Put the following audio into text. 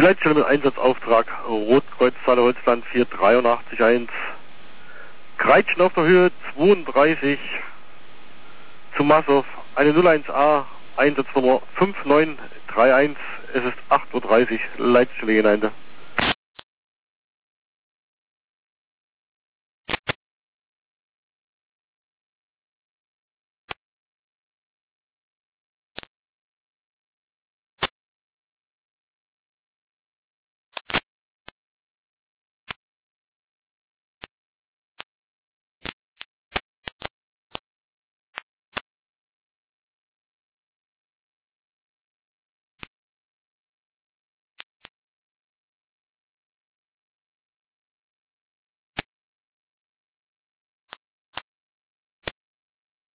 Leitstelle mit Einsatzauftrag Rotkreuz-Zahle Holzland 4881. Kreitschen auf der Höhe 32 zu Massow, eine 01A, Einsatznummer 5931, es ist 8:30 Uhr, Leitstelle Gemeinde.